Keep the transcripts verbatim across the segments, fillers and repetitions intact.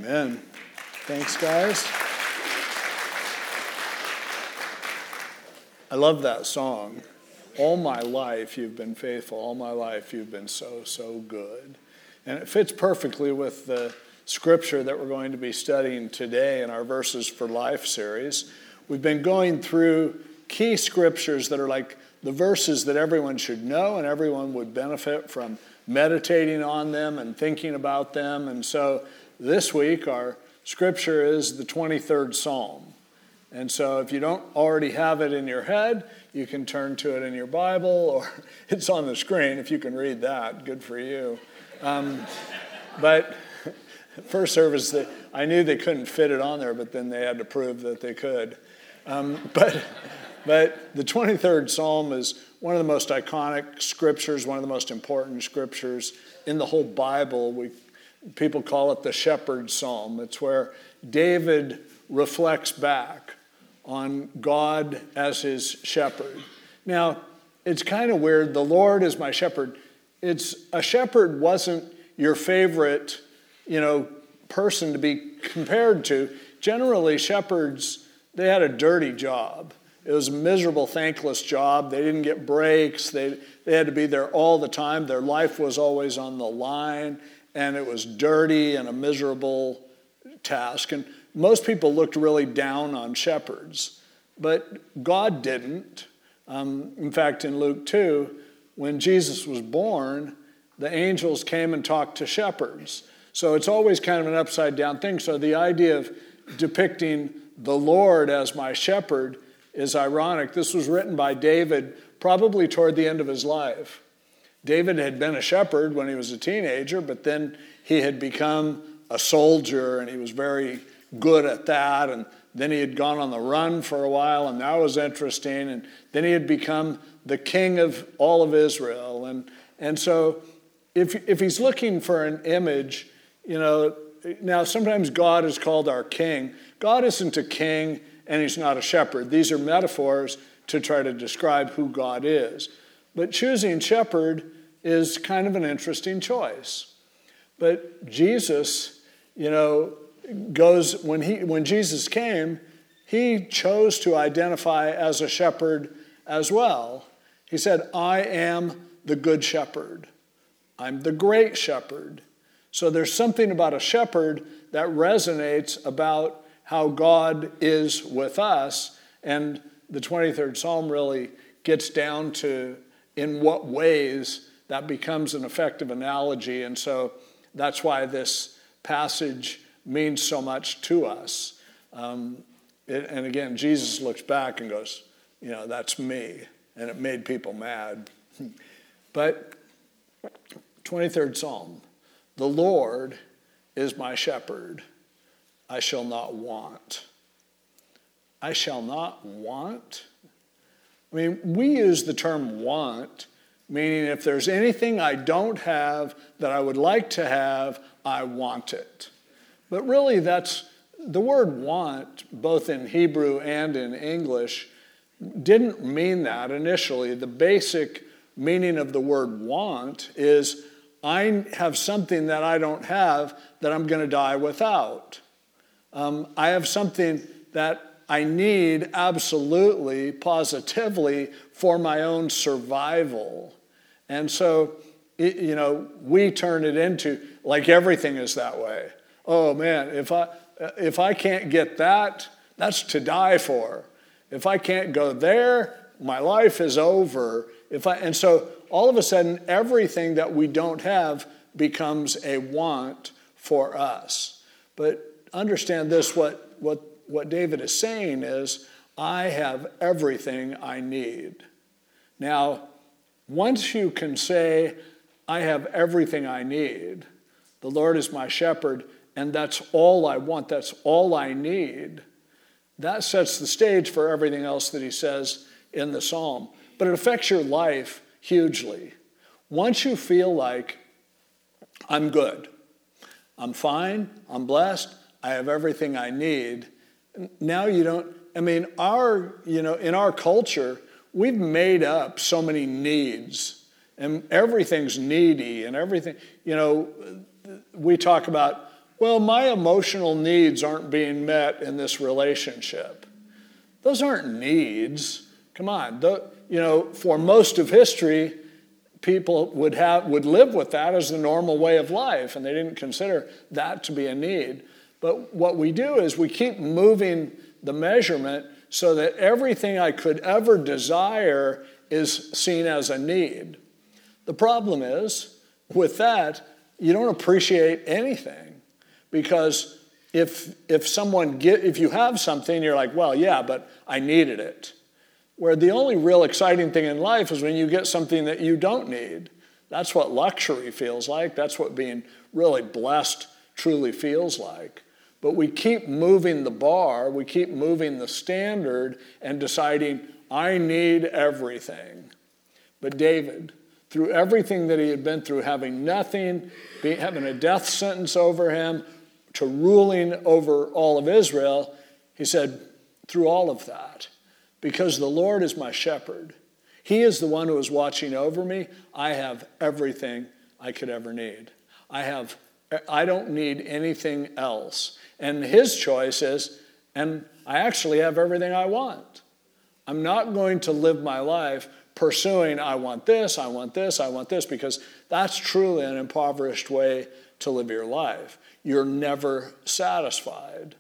Amen. Thanks, guys. I love that song. All my life you've been faithful. All my life you've been so, so good. And it fits perfectly with the scripture that we're going to be studying today in our Verses for Life series. We've been going through key scriptures that are like the verses that everyone should know and everyone would benefit from meditating on them and thinking about them. And so this week our scripture is the twenty-third Psalm. And so if you don't already have it in your head, you can turn to it in your Bible, or it's on the screen if you can read that. Good for you. Um, but first service, they, I knew they couldn't fit it on there, but then they had to prove that they could. Um, but but the twenty-third Psalm is one of the most iconic scriptures, one of the most important scriptures in the whole Bible. We people call it the Shepherd's Psalm. It's where David reflects back on God as his shepherd. Now, it's kind of weird. The Lord is my shepherd. It's a shepherd wasn't your favorite, you know, person to be compared to. Generally, shepherds, they had a dirty job. It was a miserable, thankless job. They didn't get breaks. They, they had to be there all the time. Their life was always on the line, and it was dirty and a miserable task. And most people looked really down on shepherds, but God didn't. Um, in fact, in Luke two, when Jesus was born, the angels came and talked to shepherds. So it's always kind of an upside down thing. So the idea of depicting the Lord as my shepherd is ironic. This was written by David probably toward the end of his life. David had been a shepherd when he was a teenager, but then he had become a soldier, and he was very good at that. And then he had gone on the run for a while, and that was interesting. And then he had become the king of all of Israel. And and so if if he's looking for an image, you know, now sometimes God is called our king. God isn't a king, and he's not a shepherd. These are metaphors to try to describe who God is. But choosing shepherd is kind of an interesting choice. But Jesus, you know, goes, when he when Jesus came, he chose to identify as a shepherd as well. He said, I am the good shepherd. I'm the great shepherd. So there's something about a shepherd that resonates about how God is with us. And the twenty-third Psalm really gets down to in what ways that becomes an effective analogy. And so that's why this passage means so much to us. Um, it, and again, Jesus looks back and goes, you know, that's me. And it made people mad. But twenty-third Psalm, the Lord is my shepherd. I shall not want. I shall not want. I mean, we use the term want, meaning if there's anything I don't have that I would like to have, I want it. But really, that's the word want, both in Hebrew and in English, didn't mean that initially. The basic meaning of the word want is I have something that I don't have that I'm going to die without. Um, I have something that I need absolutely, positively for my own survival. And so, it, you know, we turn it into, like everything is that way. Oh man, if I if I can't get that, that's to die for. If I can't go there, my life is over. If I and so all of a sudden, everything that we don't have becomes a want for us. But understand this: what what what David is saying is, I have everything I need. Now, once you can say, I have everything I need, the Lord is my shepherd, and that's all I want, that's all I need, that sets the stage for everything else that he says in the psalm. But it affects your life hugely. Once you feel like, I'm good, I'm fine, I'm blessed, I have everything I need, now you don't, I mean, our, you know, in our culture, we've made up so many needs, and everything's needy, and everything, you know, we talk about, well, my emotional needs aren't being met in this relationship. Those aren't needs. Come on. The, you know, for most of history, people would have would live with that as the normal way of life, and they didn't consider that to be a need. But what we do is we keep moving the measurement so that everything I could ever desire is seen as a need. The problem is, with that, you don't appreciate anything, because if if someone get if you have something, you're like, well, yeah, but I needed it. Where the only real exciting thing in life is when you get something that you don't need. That's what luxury feels like. That's what being really blessed truly feels like. But we keep moving the bar, we keep moving the standard and deciding, I need everything. But David, through everything that he had been through, having nothing, being, having a death sentence over him, to ruling over all of Israel, he said, through all of that, because the Lord is my shepherd, he is the one who is watching over me, I have everything I could ever need. I have, I don't need anything else. And his choice is, and I actually have everything I want. I'm not going to live my life pursuing, I want this, I want this, I want this, because that's truly an impoverished way to live your life. You're never satisfied.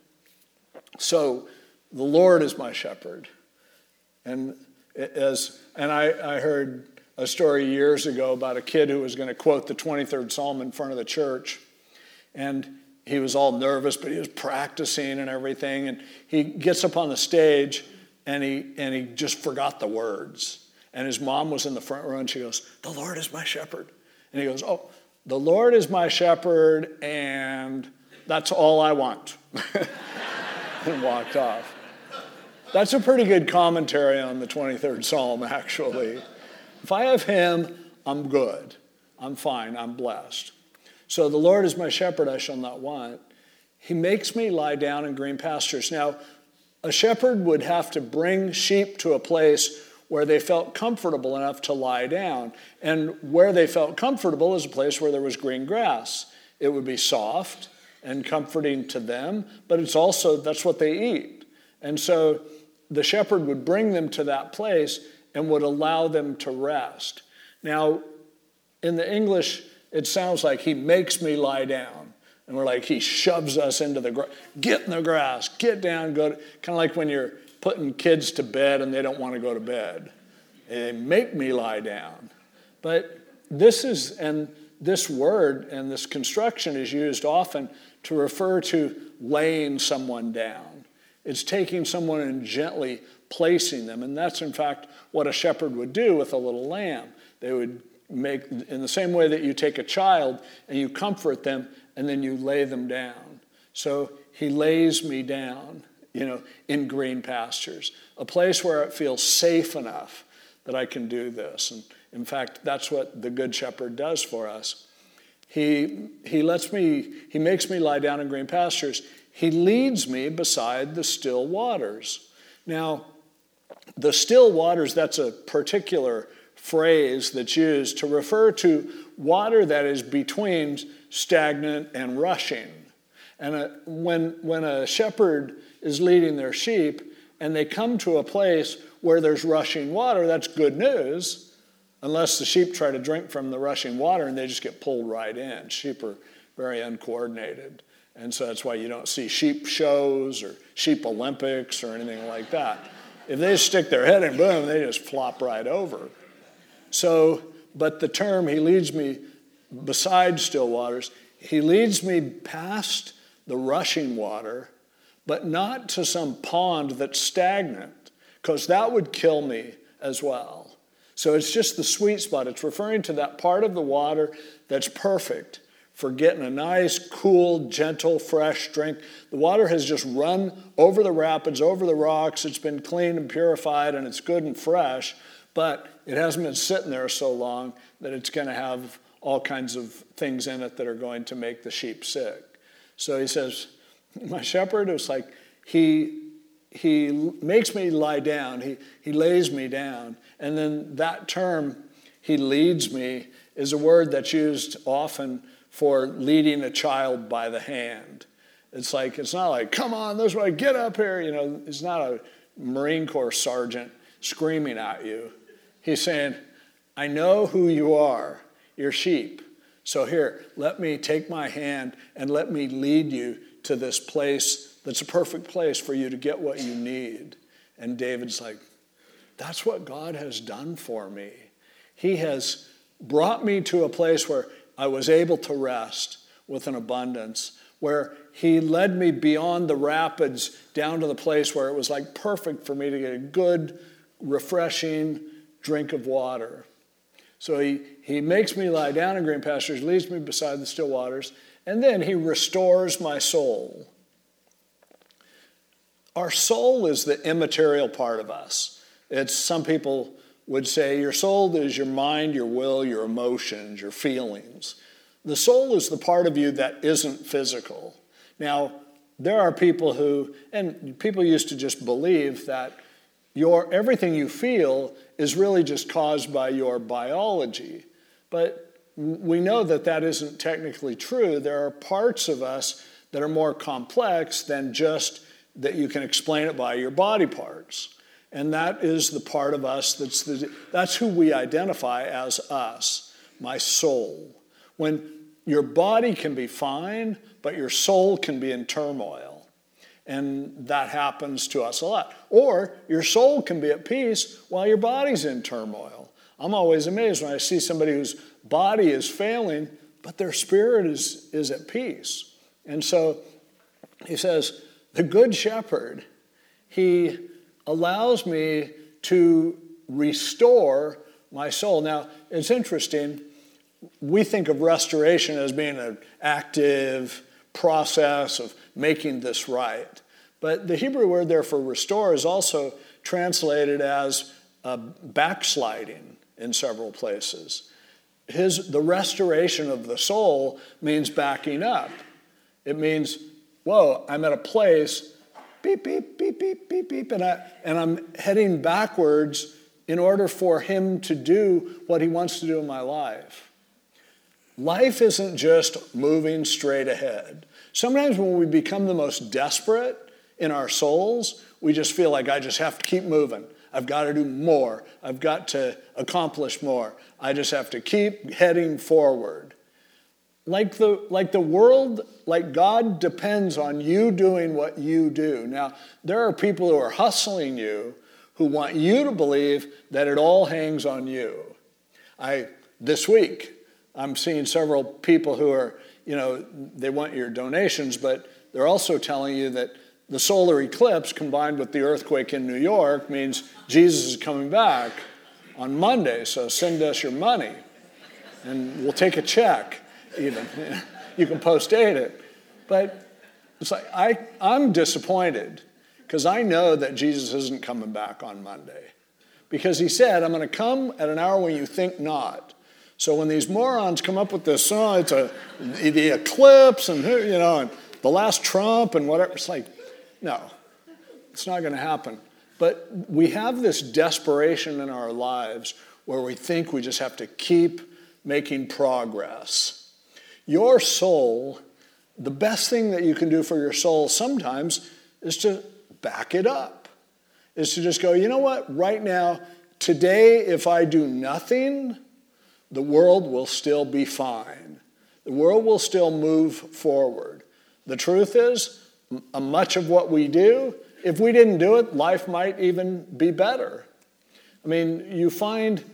So the Lord is my shepherd. And as and I, I heard a story years ago about a kid who was going to quote the twenty-third Psalm in front of the church. And he was all nervous, but he was practicing and everything. And he gets up on the stage, and he and he just forgot the words. And his mom was in the front row, and she goes, the Lord is my shepherd. And he goes, oh, the Lord is my shepherd, and that's all I want. And walked off. That's a pretty good commentary on the twenty-third Psalm, actually. If I have him, I'm good. I'm fine. I'm blessed. So the Lord is my shepherd, I shall not want. He makes me lie down in green pastures. Now, a shepherd would have to bring sheep to a place where they felt comfortable enough to lie down. And where they felt comfortable is a place where there was green grass. It would be soft and comforting to them, but it's also, that's what they eat. And so the shepherd would bring them to that place and would allow them to rest. Now, in the English, it sounds like he makes me lie down. And we're like, he shoves us into the grass. Get in the grass, get down, go. To, kind of like when you're putting kids to bed and they don't want to go to bed. They make me lie down. But this is, and this word and this construction is used often to refer to laying someone down. It's taking someone and gently placing them. And that's, in fact, what a shepherd would do with a little lamb. They would make, in the same way that you take a child and you comfort them and then you lay them down. So he lays me down, you know, in green pastures, a place where it feels safe enough that I can do this. And in fact, that's what the Good Shepherd does for us. He, he lets me, he makes me lie down in green pastures. He leads me beside the still waters. Now, the still waters, that's a particular phrase that's used to refer to water that is between stagnant and rushing. And a, when, when a shepherd is leading their sheep and they come to a place where there's rushing water, that's good news, unless the sheep try to drink from the rushing water and they just get pulled right in. Sheep are very uncoordinated. And so that's why you don't see sheep shows or sheep Olympics or anything like that. If they just stick their head in, boom, they just flop right over. So, but the term, he leads me beside still waters, he leads me past the rushing water, but not to some pond that's stagnant, because that would kill me as well. So it's just the sweet spot. It's referring to that part of the water that's perfect for getting a nice, cool, gentle, fresh drink. The water has just run over the rapids, over the rocks. It's been cleaned and purified, and it's good and fresh, but it hasn't been sitting there so long that it's going to have all kinds of things in it that are going to make the sheep sick. So he says, my shepherd is like, he, he makes me lie down. He, he lays me down. And then that term, he leads me, is a word that's used often for leading a child by the hand. It's like, it's not like, come on, this way, get up here. You know, it's not a Marine Corps sergeant screaming at you. He's saying, I know who you are, you're sheep. So here, let me take my hand and let me lead you to this place that's a perfect place for you to get what you need. And David's like, that's what God has done for me. He has brought me to a place where I was able to rest with an abundance, where he led me beyond the rapids down to the place where it was like perfect for me to get a good, refreshing drink of water. So he, he makes me lie down in green pastures, leads me beside the still waters, and then he restores my soul. Our soul is the immaterial part of us. It's, some people would say your soul is your mind, your will, your emotions, your feelings. The soul is the part of you that isn't physical. Now, there are people who, and people used to just believe that your everything you feel is really just caused by your biology. But we know that that isn't technically true. There are parts of us that are more complex than just that you can explain it by your body parts. And that is the part of us that's the, that's who we identify as us, my soul. When your body can be fine, but your soul can be in turmoil. And that happens to us a lot. Or your soul can be at peace while your body's in turmoil. I'm always amazed when I see somebody whose body is failing, but their spirit is, is at peace. And so he says, the good shepherd, he allows me to restore my soul. Now, it's interesting. We think of restoration as being an active process of making this right. But the Hebrew word there for restore is also translated as uh, backsliding in several places. His, the restoration of the soul means backing up. It means, whoa, I'm at a place, beep, beep, beep, beep, beep, beep, and, I, and I'm heading backwards in order for him to do what he wants to do in my life. Life isn't just moving straight ahead. Sometimes when we become the most desperate in our souls, we just feel like I just have to keep moving. I've got to do more. I've got to accomplish more. I just have to keep heading forward. Like the, like the world, like God depends on you doing what you do. Now, there are people who are hustling you who want you to believe that it all hangs on you. I, this week, I'm seeing several people who are, you know, they want your donations, but they're also telling you that the solar eclipse combined with the earthquake in New York means Jesus is coming back on Monday, so send us your money. And we'll take a check, even. You can post-date it. But it's like, I, I'm disappointed because I know that Jesus isn't coming back on Monday. Because he said, I'm going to come at an hour when you think not. So when these morons come up with this, oh, it's a, the eclipse and, you know, and the last Trump and whatever, it's like, no, it's not going to happen. But we have this desperation in our lives where we think we just have to keep making progress. Your soul, the best thing that you can do for your soul sometimes is to back it up, is to just go, you know what, right now, today, if I do nothing, the world will still be fine. The world will still move forward. The truth is, much of what we do, if we didn't do it, life might even be better. I mean, you find,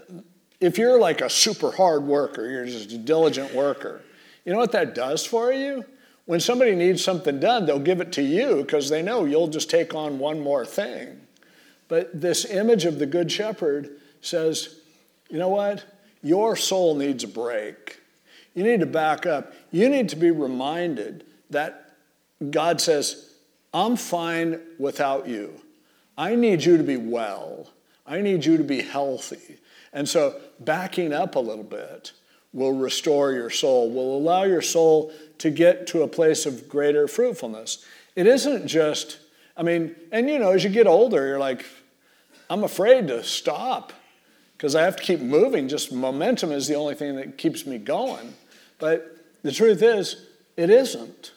if you're like a super hard worker, you're just a diligent worker, you know what that does for you? When somebody needs something done, they'll give it to you because they know you'll just take on one more thing. But this image of the Good Shepherd says, you know what? Your soul needs a break. You need to back up. You need to be reminded that God says, I'm fine without you. I need you to be well. I need you to be healthy. And so backing up a little bit will restore your soul, will allow your soul to get to a place of greater fruitfulness. It isn't just, I mean, and you know, as you get older, you're like, I'm afraid to stop because I have to keep moving. Just momentum is the only thing that keeps me going. But the truth is, it isn't.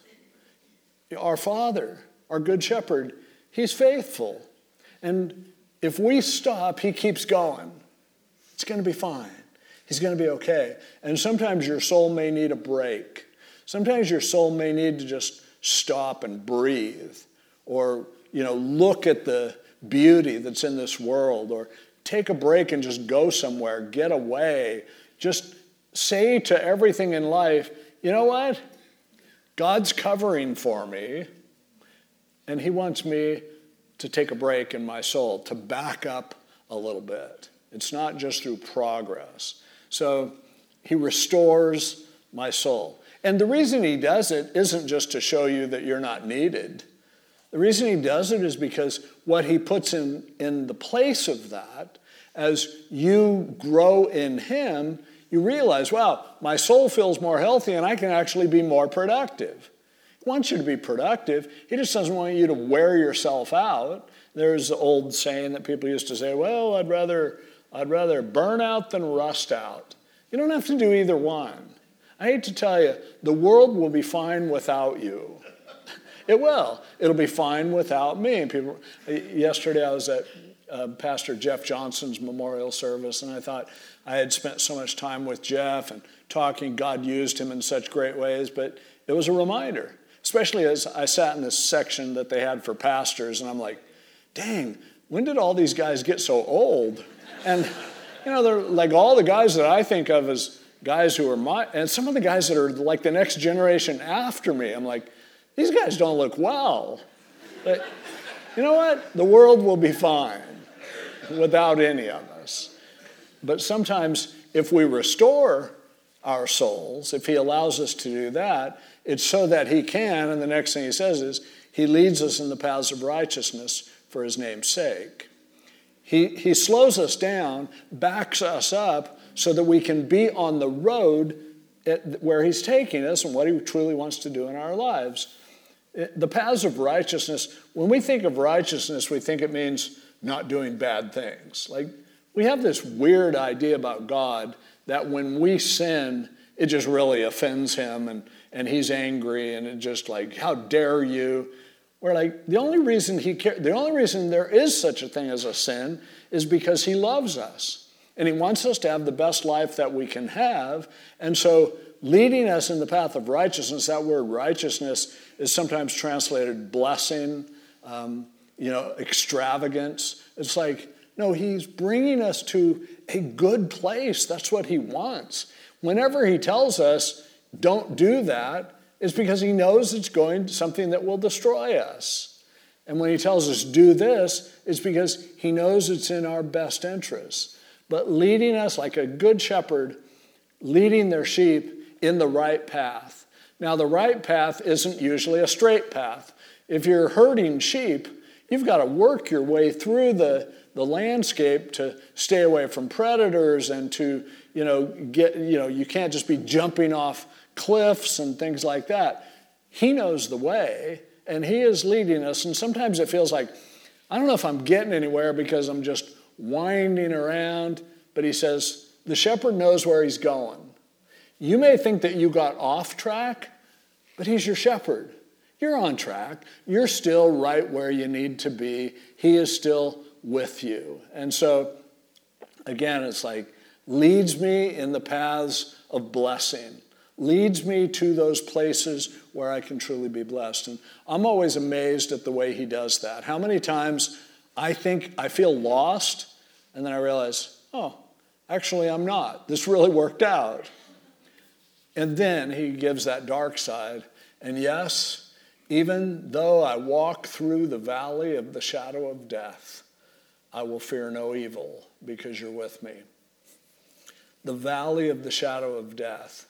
Our Father, our Good Shepherd, he's faithful. And if we stop, he keeps going. It's going to be fine. He's going to be okay. And sometimes your soul may need a break. Sometimes your soul may need to just stop and breathe, or, you know, look at the beauty that's in this world, or take a break and just go somewhere, get away. Just say to everything in life, you know what? God's covering for me, and he wants me to take a break in my soul, to back up a little bit. It's not just through progress. So he restores my soul. And the reason he does it isn't just to show you that you're not needed. The reason he does it is because what he puts in, in the place of that, as you grow in him, you realize, wow, my soul feels more healthy and I can actually be more productive. He wants you to be productive. He just doesn't want you to wear yourself out. There's the old saying that people used to say, well, I'd rather, I'd rather burn out than rust out. You don't have to do either one. I hate to tell you, the world will be fine without you. It will. It'll be fine without me. People, yesterday I was at uh, Pastor Jeff Johnson's memorial service, and I thought I had spent so much time with Jeff and talking. God used him in such great ways, but it was a reminder, especially as I sat in this section that they had for pastors, and I'm like, dang, when did all these guys get so old? And, you know, they're like all the guys that I think of as guys who are my, and some of the guys that are like the next generation after me, I'm like, these guys don't look well. But you know what? The world will be fine without any of us. But sometimes if we restore our souls, if he allows us to do that, it's so that he can, and the next thing he says is, he leads us in the paths of righteousness for his name's sake. He, he slows us down, backs us up, so that we can be on the road at where he's taking us and what he truly wants to do in our lives. The paths of righteousness, when we think of righteousness, we think it means not doing bad things. Like, we have this weird idea about God that when we sin, it just really offends him and, and he's angry and it just like, how dare you? We're like, the only reason he care, the only reason there is such a thing as a sin is because he loves us. And he wants us to have the best life that we can have. And so leading us in the path of righteousness, that word righteousness is sometimes translated blessing, um, you know, extravagance. It's like, no, he's bringing us to a good place. That's what he wants. Whenever he tells us, don't do that, it's because he knows it's going to something that will destroy us. And when he tells us, do this, it's because he knows it's in our best interest. But leading us like a good shepherd, leading their sheep in the right path. Now, the right path isn't usually a straight path. If you're herding sheep, you've got to work your way through the, the landscape to stay away from predators and to, you know, get, you know, you can't just be jumping off cliffs and things like that. He knows the way, and he is leading us. And sometimes it feels like, I don't know if I'm getting anywhere because I'm just winding around, but he says, the shepherd knows where he's going. You may think that you got off track, but he's your shepherd. You're on track. You're still right where you need to be. He is still with you. And so, again, it's like, leads me in the paths of blessing. Leads me to those places where I can truly be blessed. And I'm always amazed at the way he does that. How many times I think I feel lost, and then I realize, oh, actually I'm not. This really worked out. And then he gives that dark side. And yes, even though I walk through the valley of the shadow of death, I will fear no evil because you're with me. The valley of the shadow of death.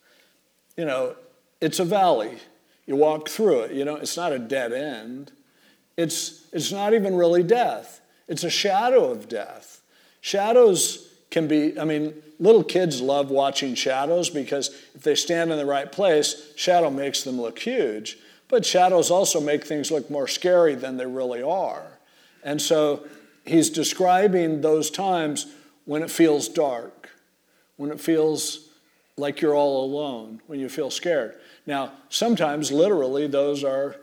You know, it's a valley. You walk through it. You know, it's not a dead end. It's, it's not even really death. It's a shadow of death. Shadows can be, I mean, little kids love watching shadows because if they stand in the right place, shadow makes them look huge. But shadows also make things look more scary than they really are. And so he's describing those times when it feels dark, when it feels like you're all alone, when you feel scared. Now, sometimes literally those are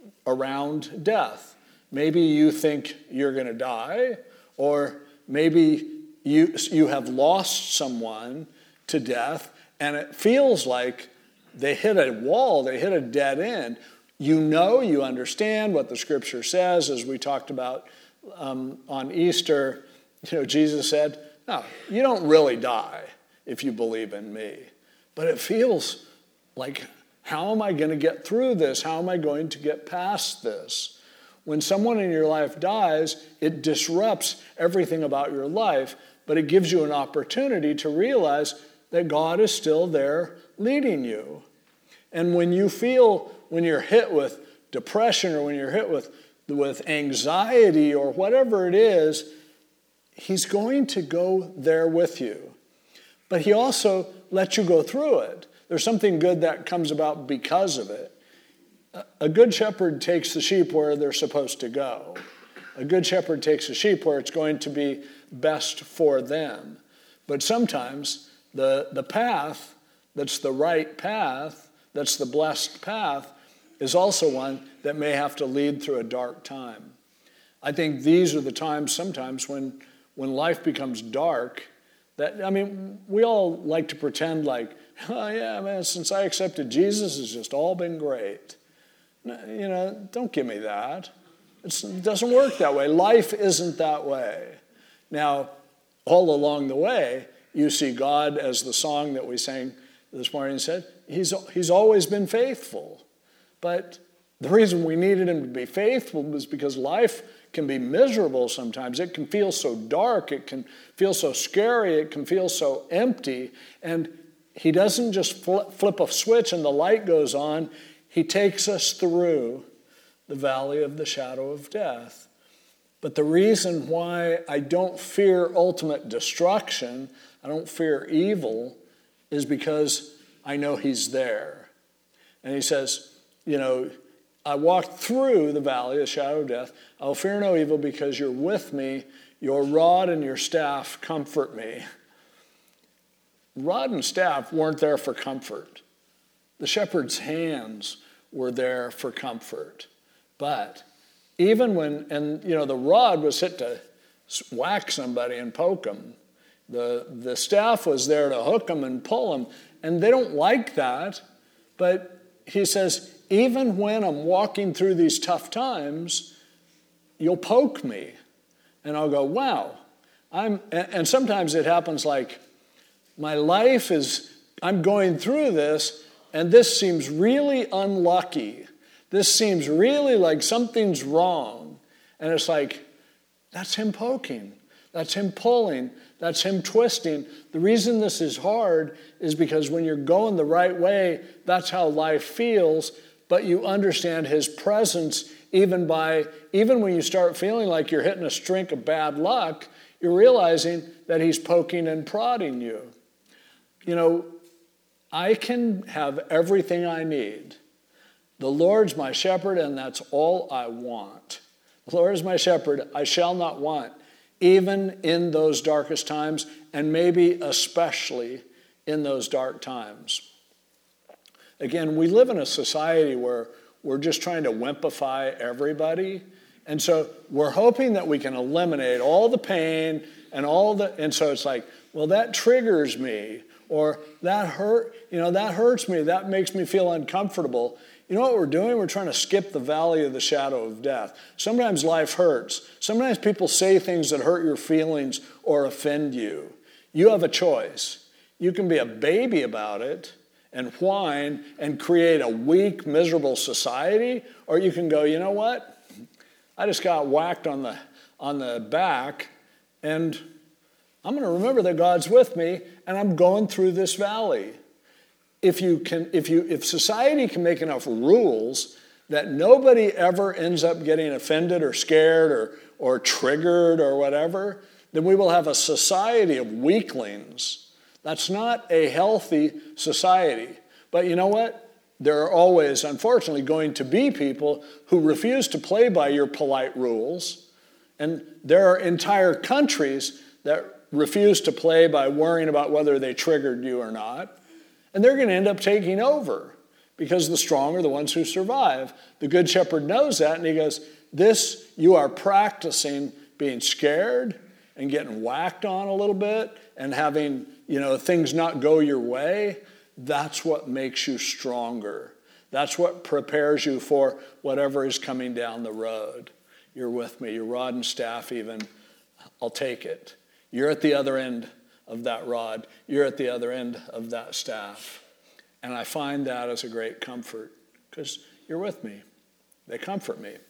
around death. Maybe you think you're going to die, or maybe you you have lost someone to death, and it feels like they hit a wall, they hit a dead end. You know, you understand what the scripture says, as we talked about um, on Easter. You know, Jesus said, no, you don't really die if you believe in me. But it feels like, how am I going to get through this? How am I going to get past this? When someone in your life dies, it disrupts everything about your life, but it gives you an opportunity to realize that God is still there leading you. And when you feel, when you're hit with depression, or when you're hit with, with anxiety, or whatever it is, he's going to go there with you. But he also lets you go through it. There's something good that comes about because of it. A good shepherd takes the sheep where they're supposed to go. A good shepherd takes the sheep where it's going to be best for them. But sometimes the, the path that's the right path, that's the blessed path, is also one that may have to lead through a dark time. I think these are the times sometimes when, when life becomes dark. That, I mean, we all like to pretend like, oh yeah, man, since I accepted Jesus, it's just all been great. You know, don't give me that. It's, it doesn't work that way. Life isn't that way. Now, all along the way, you see God, as the song that we sang this morning said, he's, he's always been faithful. But the reason we needed him to be faithful was because life can be miserable sometimes. It can feel so dark. It can feel so scary. It can feel so empty. And he doesn't just flip a switch and the light goes on. He takes us through the valley of the shadow of death. But the reason why I don't fear ultimate destruction, I don't fear evil, is because I know he's there. And he says, you know, I walked through the valley of the shadow of death. I will fear no evil because you're with me. Your rod and your staff comfort me. Rod and staff weren't there for comfort. The shepherd's hands were there for comfort. But even when, and you know, the rod was hit to whack somebody and poke them. The, the staff was there to hook them and pull them. And they don't like that. But he says, even when I'm walking through these tough times, you'll poke me. And I'll go, wow. I'm, and sometimes it happens like, my life is, I'm going through this, and this seems really unlucky. This seems really like something's wrong. And it's like, that's him poking. That's him pulling. That's him twisting. The reason this is hard is because when you're going the right way, that's how life feels, but you understand his presence even by, even when you start feeling like you're hitting a streak of bad luck, you're realizing that he's poking and prodding you. You know, I can have everything I need. The Lord's my shepherd, and that's all I want. The Lord is my shepherd, I shall not want, even in those darkest times, and maybe especially in those dark times. Again, we live in a society where we're just trying to wimpify everybody, and so we're hoping that we can eliminate all the pain and all the, and so it's like, well, that triggers me. Or that hurt, you know, that hurts me. That makes me feel uncomfortable. You know what we're doing? We're trying to skip the valley of the shadow of death. Sometimes life hurts. Sometimes people say things that hurt your feelings or offend you. You have a choice. You can be a baby about it and whine and create a weak, miserable society, or you can go, you know what? I just got whacked on the on the back, and I'm going to remember that God's with me, and I'm going through this valley. If you can, if you, if society can make enough rules that nobody ever ends up getting offended or scared or or triggered or whatever, then we will have a society of weaklings. That's not a healthy society. But you know what? There are always, unfortunately, going to be people who refuse to play by your polite rules, and there are entire countries that refuse to play by worrying about whether they triggered you or not. And they're going to end up taking over because the strong are the ones who survive. The good shepherd knows that, and he goes, this, you are practicing being scared and getting whacked on a little bit and having, you know, things not go your way. That's what makes you stronger. That's what prepares you for whatever is coming down the road. You're with me. Your rod and staff even, I'll take it. You're at the other end of that rod. You're at the other end of that staff. And I find that as a great comfort because you're with me. They comfort me.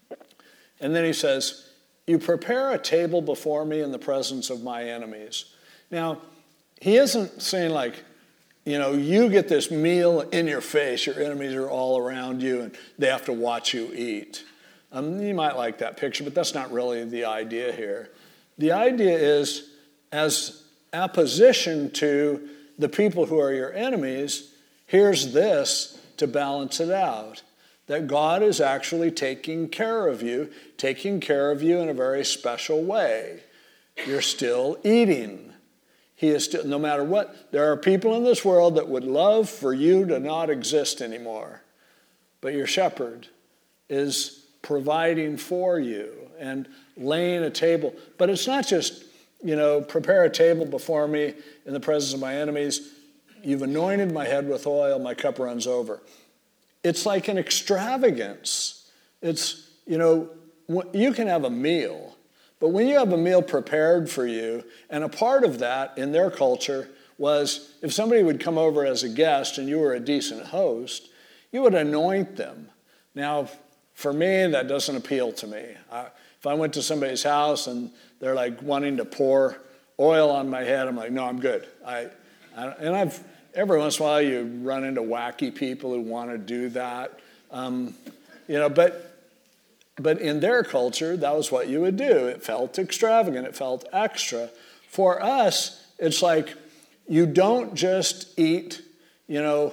And then he says, you prepare a table before me in the presence of my enemies. Now, he isn't saying like, you know, you get this meal in your face, your enemies are all around you, and they have to watch you eat. Um, you might like that picture, but that's not really the idea here. The idea is, as opposition to the people who are your enemies, here's this to balance it out. That God is actually taking care of you, taking care of you in a very special way. You're still eating. He is still, no matter what, there are people in this world that would love for you to not exist anymore. But your shepherd is providing for you and laying a table. But it's not just, you know, prepare a table before me in the presence of my enemies. You've anointed my head with oil, my cup runs over. It's like an extravagance. It's, you know, you can have a meal, but when you have a meal prepared for you, and a part of that in their culture was if somebody would come over as a guest and you were a decent host, you would anoint them. Now, for me, that doesn't appeal to me. I, if I went to somebody's house and they're like wanting to pour oil on my head, I'm like, no, I'm good. I, I and I've every once in a while you run into wacky people who want to do that, um, you know. But but in their culture, that was what you would do. It felt extravagant. It felt extra. For us, it's like you don't just eat, you know,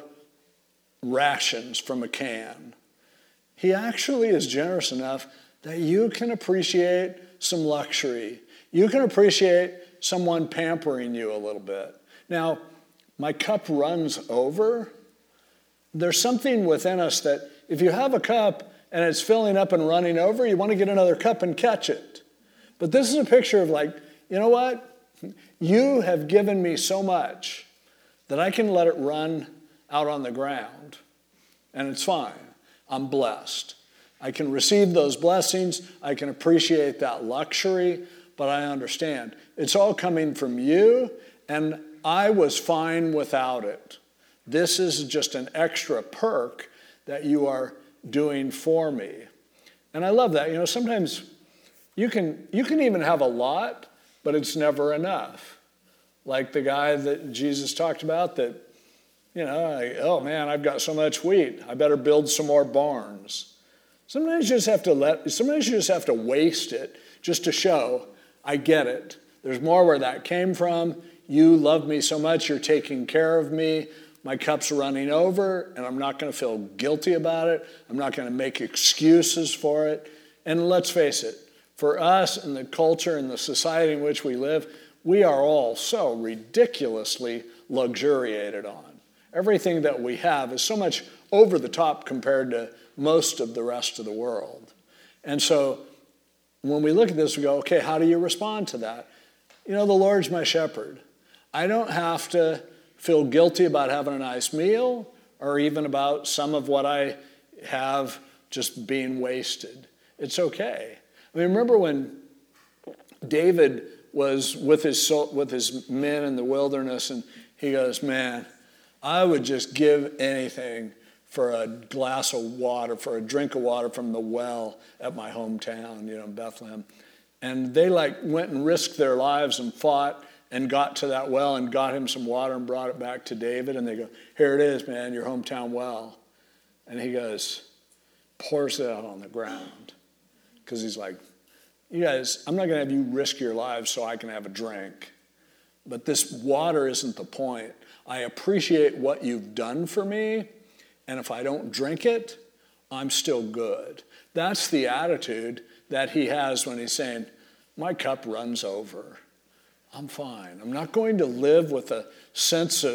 rations from a can. He actually is generous enough that you can appreciate some luxury. You can appreciate someone pampering you a little bit. Now, my cup runs over. There's something within us that if you have a cup and it's filling up and running over, you want to get another cup and catch it. But this is a picture of like, you know what? You have given me so much that I can let it run out on the ground, and it's fine. I'm blessed. I can receive those blessings. I can appreciate that luxury, but I understand. It's all coming from you, and I was fine without it. This is just an extra perk that you are doing for me. And I love that. You know, sometimes you can you can even have a lot, but it's never enough. Like the guy that Jesus talked about that, you know, like, oh man, I've got so much wheat. I better build some more barns. Sometimes you just have to let, sometimes you just have to waste it just to show, I get it. There's more where that came from. You love me so much, you're taking care of me. My cup's running over, and I'm not going to feel guilty about it. I'm not going to make excuses for it. And let's face it, for us and the culture and the society in which we live, we are all so ridiculously luxuriated on. Everything that we have is so much over the top compared to most of the rest of the world. And so when we look at this, we go, okay, how do you respond to that? You know, the Lord's my shepherd. I don't have to feel guilty about having a nice meal or even about some of what I have just being wasted. It's okay. I mean, remember when David was with his with his men in the wilderness, and he goes, man, I would just give anything for a glass of water, for a drink of water from the well at my hometown, you know, in Bethlehem. And they like went and risked their lives and fought and got to that well and got him some water and brought it back to David. And they go, here it is, man, your hometown well. And he goes, pours it out on the ground. Because he's like, you guys, I'm not going to have you risk your lives so I can have a drink. But this water isn't the point. I appreciate what you've done for me, and if I don't drink it, I'm still good. That's the attitude that he has when he's saying, my cup runs over. I'm fine. I'm not going to live with a sense of,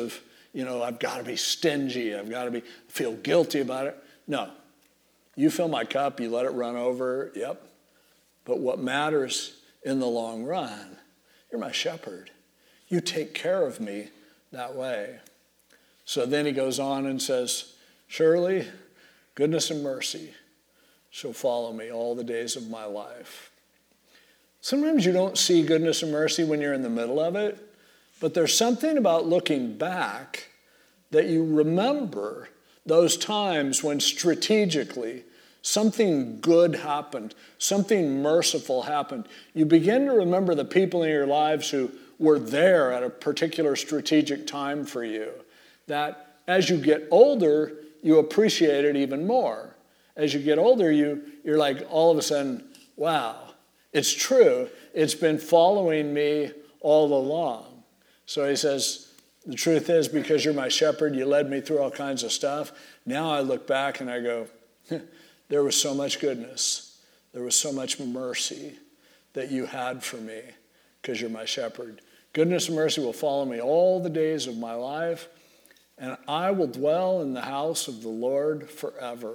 you know, I've got to be stingy. I've got to be feel guilty about it. No. You fill my cup, you let it run over, yep. But what matters in the long run, you're my shepherd. You take care of me that way. So then he goes on and says, surely goodness and mercy shall follow me all the days of my life. Sometimes you don't see goodness and mercy when you're in the middle of it, but there's something about looking back that you remember those times when strategically something good happened, something merciful happened. You begin to remember the people in your lives who were there at a particular strategic time for you. That as you get older, you appreciate it even more. As you get older, you, you're like all of a sudden, wow, it's true. It's been following me all along. So he says, the truth is, because you're my shepherd, you led me through all kinds of stuff. Now I look back and I go, there was so much goodness. There was so much mercy that you had for me because you're my shepherd. Goodness and mercy will follow me all the days of my life, and I will dwell in the house of the Lord forever.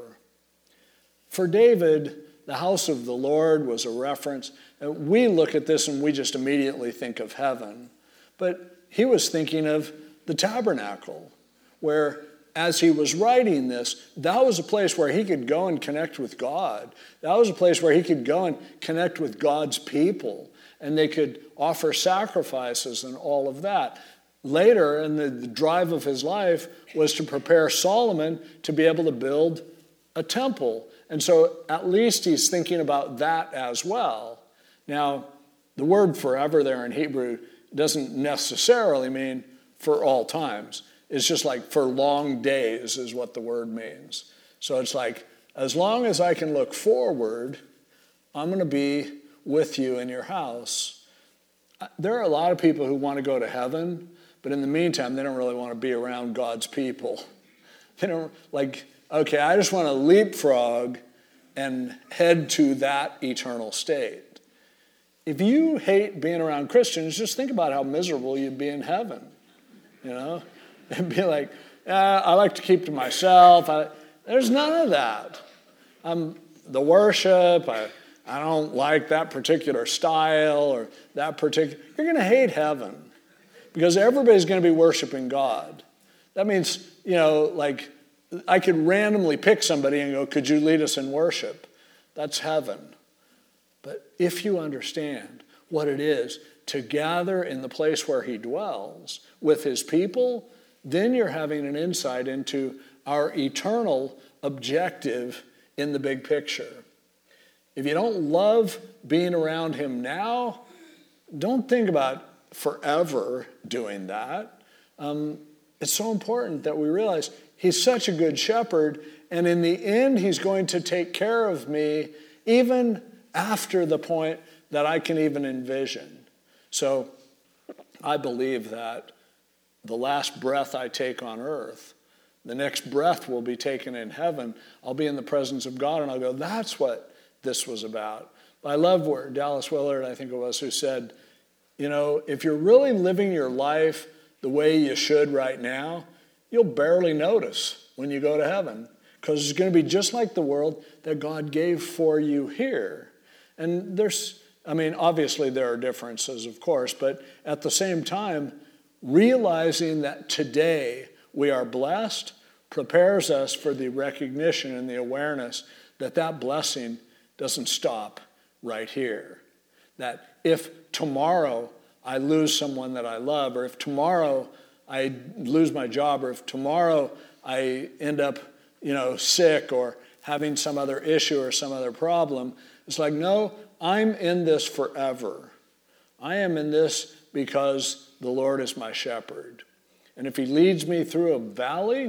For David, the house of the Lord was a reference. And we look at this and we just immediately think of heaven. But he was thinking of the tabernacle, where as he was writing this, that was a place where he could go and connect with God. That was a place where he could go and connect with God's people, and they could offer sacrifices and all of that. Later, in the, the drive of his life, was to prepare Solomon to be able to build a temple. And so at least he's thinking about that as well. Now, the word forever there in Hebrew doesn't necessarily mean for all times. It's just like for long days is what the word means. So it's like, as long as I can look forward, I'm going to be with you in your house. There are a lot of people who want to go to heaven, but in the meantime, they don't really want to be around God's people. They don't, like, okay, I just want to leapfrog and head to that eternal state. If you hate being around Christians, just think about how miserable you'd be in heaven, you know? It'd be like, uh, I like to keep to myself. I, there's none of that. Um, the worship, I, I don't like that particular style or that particular. You're going to hate heaven because everybody's going to be worshiping God. That means, you know, like I could randomly pick somebody and go, could you lead us in worship? That's heaven. But if you understand what it is to gather in the place where he dwells with his people, then you're having an insight into our eternal objective in the big picture. If you don't love being around him now, don't think about forever doing that. Um, it's so important that we realize he's such a good shepherd, and in the end, he's going to take care of me even after the point that I can even envision. So I believe that the last breath I take on earth, the next breath will be taken in heaven. I'll be in the presence of God, and I'll go, that's what this was about. I love where Dallas Willard, I think it was, who said, you know, if you're really living your life the way you should right now, you'll barely notice when you go to heaven, because it's going to be just like the world that God gave for you here. And there's, I mean, obviously there are differences, of course, but at the same time, realizing that today we are blessed prepares us for the recognition and the awareness that that blessing doesn't stop right here. That if tomorrow I lose someone that I love, or if tomorrow I lose my job, or if tomorrow I end up, you know, sick or having some other issue or some other problem, it's like, no, I'm in this forever. I am in this because the Lord is my shepherd. And if he leads me through a valley,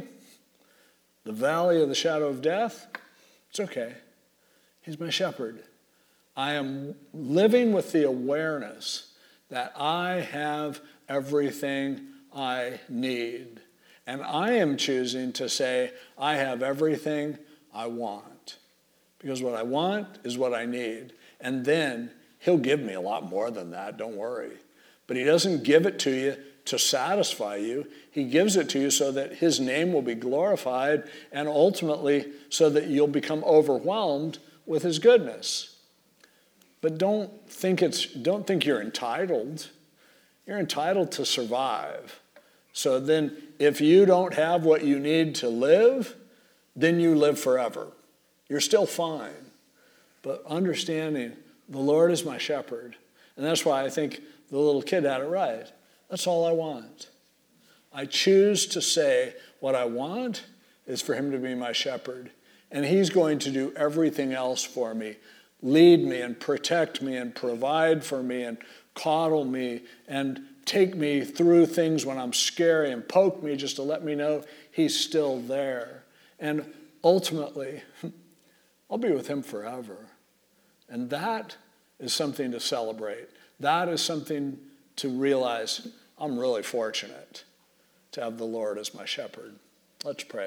the valley of the shadow of death, it's okay. He's my shepherd. I am living with the awareness that I have everything I need. And I am choosing to say, I have everything I want. Because what I want is what I need. And then he'll give me a lot more than that, don't worry. But he doesn't give it to you to satisfy you. He gives it to you so that his name will be glorified and ultimately so that you'll become overwhelmed with his goodness. But don't think it's don't think you're entitled. You're entitled to survive. So then if you don't have what you need to live, then you live forever. You're still fine. But understanding the Lord is my shepherd. And that's why I think the little kid had it right. That's all I want. I choose to say what I want is for him to be my shepherd. And he's going to do everything else for me. Lead me and protect me and provide for me and coddle me and take me through things when I'm scary and poke me just to let me know he's still there. And ultimately, I'll be with him forever. And that is something to celebrate. That is something to realize I'm really fortunate to have the Lord as my shepherd. Let's pray.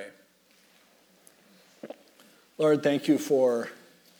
Lord, thank you for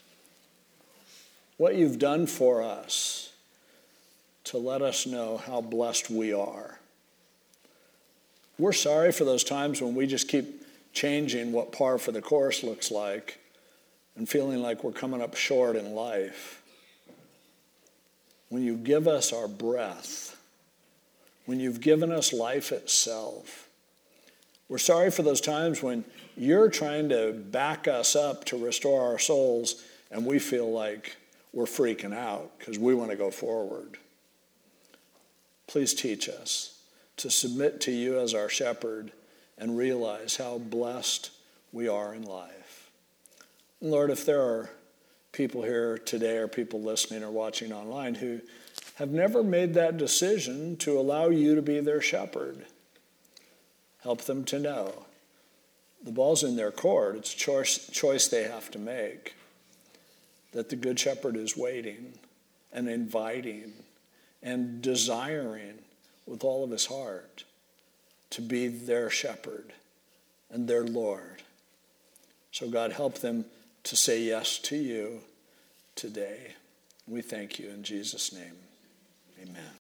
what you've done for us to let us know how blessed we are. We're sorry for those times when we just keep changing what par for the course looks like and feeling like we're coming up short in life. When you give us our breath, when you've given us life itself, we're sorry for those times when you're trying to back us up to restore our souls and we feel like we're freaking out because we want to go forward. Please teach us to submit to you as our shepherd and realize how blessed we are in life. And Lord, if there are people here today or people listening or watching online who have never made that decision to allow you to be their shepherd, help them to know the ball's in their court. It's a choice, choice they have to make, that the good shepherd is waiting and inviting and desiring with all of his heart to be their shepherd and their Lord. So God, help them to say yes to you today. We thank you in Jesus' name. Amen.